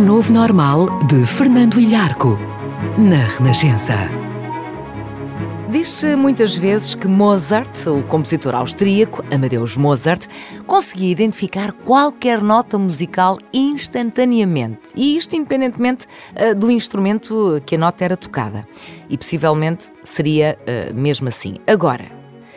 novo normal de Fernando Ilharco, na Renascença. Diz-se muitas vezes que Mozart, o compositor austríaco Amadeus Mozart, conseguia identificar qualquer nota musical instantaneamente, e isto independentemente do instrumento que a nota era tocada. E possivelmente seria mesmo assim. Agora,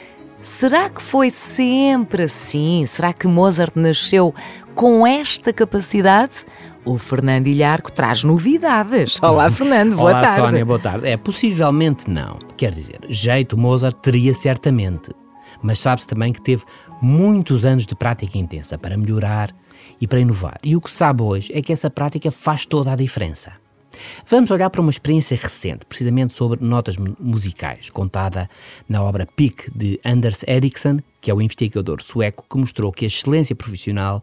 será que foi sempre assim? Será que Mozart nasceu com esta capacidade? O Fernando Ilharco traz novidades. Olá, Fernando, boa tarde. Olá, Sónia, boa tarde. Possivelmente não. Quer dizer, jeito Mozart teria certamente, mas sabe-se também que teve muitos anos de prática intensa para melhorar e para inovar. E o que se sabe hoje é que essa prática faz toda a diferença. Vamos olhar para uma experiência recente, precisamente sobre notas musicais, contada na obra Peak de Anders Ericsson, que é o investigador sueco que mostrou que a excelência profissional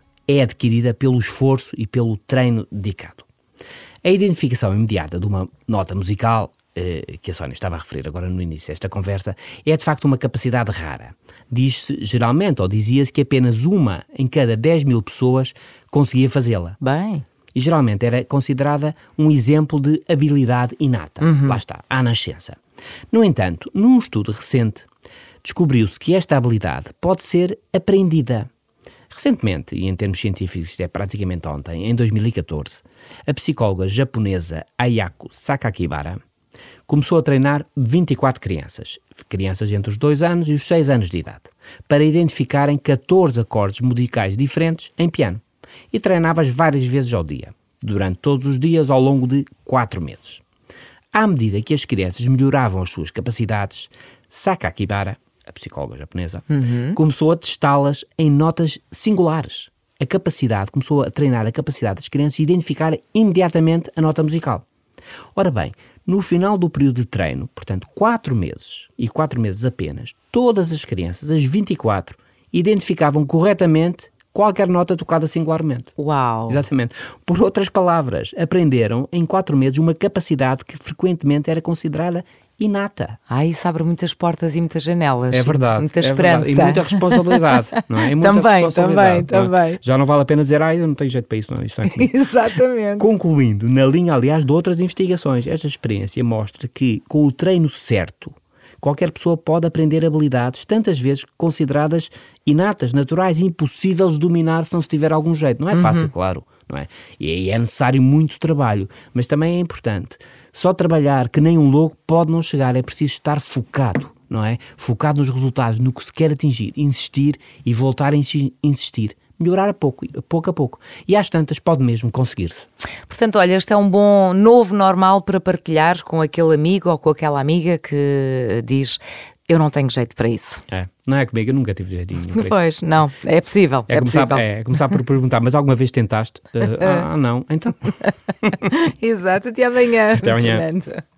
é adquirida pelo esforço e pelo treino dedicado. A identificação imediata de uma nota musical, que a Sónia estava a referir agora no início desta conversa, é de facto uma capacidade rara. Diz-se geralmente, ou dizia-se, que apenas uma em cada 10.000 pessoas conseguia fazê-la. Bem... E geralmente era considerada um exemplo de habilidade inata. Lá está, à nascença. No entanto, num estudo recente, descobriu-se que esta habilidade pode ser aprendida. Recentemente, e em termos científicos isto é praticamente ontem, em 2014, a psicóloga japonesa Ayako Sakakibara começou a treinar 24 crianças entre os 2 anos e os 6 anos de idade, para identificarem 14 acordes musicais diferentes em piano. E treinava-as várias vezes ao dia, durante todos os dias ao longo de 4 meses. À medida que as crianças melhoravam as suas capacidades, Sakakibara, a psicóloga japonesa, começou a testá-las em notas singulares. Começou a treinar a capacidade das crianças de identificar imediatamente a nota musical. Ora bem, no final do período de treino, portanto 4 meses, e 4 meses apenas, todas as crianças, as 24, identificavam corretamente qualquer nota tocada singularmente. Uau! Exatamente. Por outras palavras, aprenderam em 4 meses uma capacidade que frequentemente era considerada inata. Isso abre muitas portas e muitas janelas. É verdade. Muita esperança. E muita responsabilidade, não é? E muita Também. Não é? Já não vale a pena dizer, eu não tenho jeito para isso, não, isso não é comigo. Exatamente. Concluindo, na linha, aliás, de outras investigações, esta experiência mostra que, com o treino certo, qualquer pessoa pode aprender habilidades, tantas vezes consideradas inatas, naturais e impossíveis de dominar se não se tiver algum jeito. Não é fácil, claro, não é? E é necessário muito trabalho, mas também é importante. Só trabalhar que nem um louco pode não chegar, é preciso estar focado, não é? Focado nos resultados, no que se quer atingir, insistir e voltar a insistir. Melhorar a pouco a pouco. E às tantas pode mesmo conseguir-se. Portanto, olha, este é um bom novo normal para partilhar com aquele amigo ou com aquela amiga que diz: eu não tenho jeito para isso. Não é comigo, eu nunca tive jeitinho para Pois, isso. não, é possível. Começar por perguntar, mas alguma vez tentaste? Não, então. Exato, até amanhã. Até amanhã. Fernando.